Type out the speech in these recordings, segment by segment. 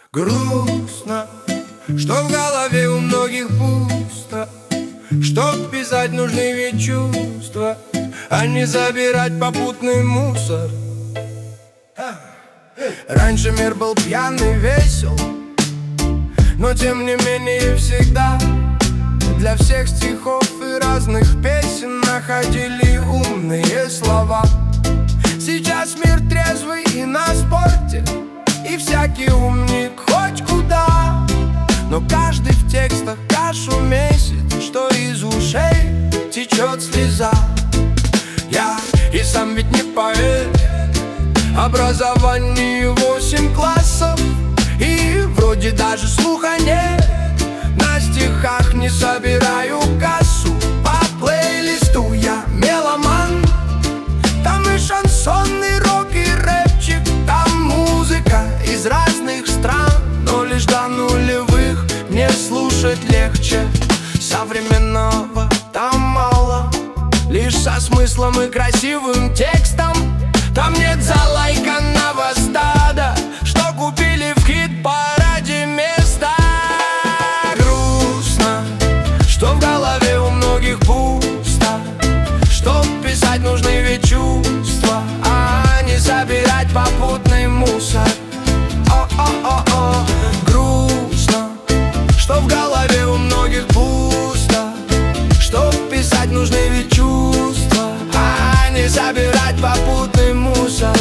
Грустно, что в голове у многих пусто. Чтоб писать, нужны ведь чувства, а не забирать попутный мусор. Раньше мир был пьяный, весел, но тем не менее всегда для всех стихов и разных песен находили умные слова. Сейчас мир трезвый и на спорте, и всякий умник хоть куда, но каждый в текстах кашу месяц, что из ушей течет слеза. Я и сам ведь не поэт, образование 8 классов, и вроде даже слуха нет. На стихах не собираю кассу, по плейлисту я меломан. Там и шансонный рок, и рэпчик, там музыка из разных стран. Но лишь до нулевых мне слушать легче. Современного там мало, лишь со смыслом и красивым текстом. Там нет залайканного стада, что купили в хит-параде места. Грустно, что в голове у многих пусто. Чтоб писать, нужны ведь чувства, а не собирать попутный мусор. О-о-о-о. Грустно, что в голове у многих пусто. Чтоб писать, нужны ведь чувства, а не собирать попутный мусор.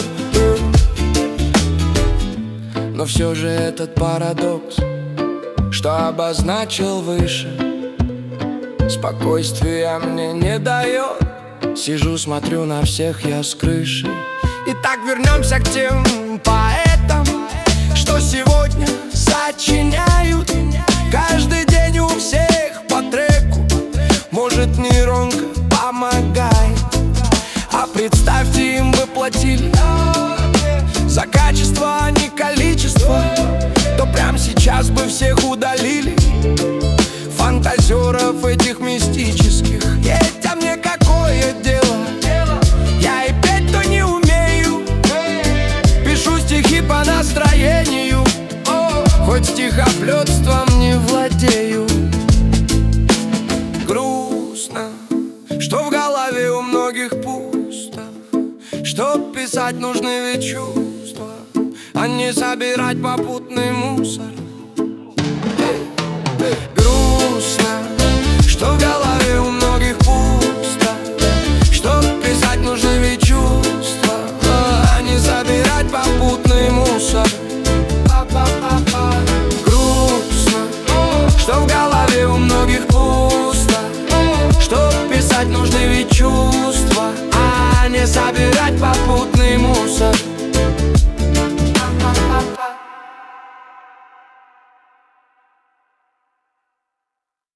Но все же этот парадокс, что обозначил выше, спокойствия мне не дает. Сижу, смотрю на всех я с крыши. Итак, вернемся к тем поэтам, что сегодня сочиняют каждый день у всех по треку. Может, нейронка помогает, а представьте, им бы платили за качество, а не количество, то прям сейчас бы всех удалили, фантазеров этих мистических. Ведь а мне какое дело? Я и петь-то не умею, пишу стихи по настроению, хоть стихоплетством не владею. Грустно, что в голове у многих пусто. Чтоб писать, нужны ведь чувства, а не собирать попутный мусор. Грустно, что в голове у многих пусто. Чтоб писать, нужны ведь чувства, а не собирать попутный мусор. Грустно, что в голове у многих пусто. Чтоб писать, нужны ведь чувства, а не собирать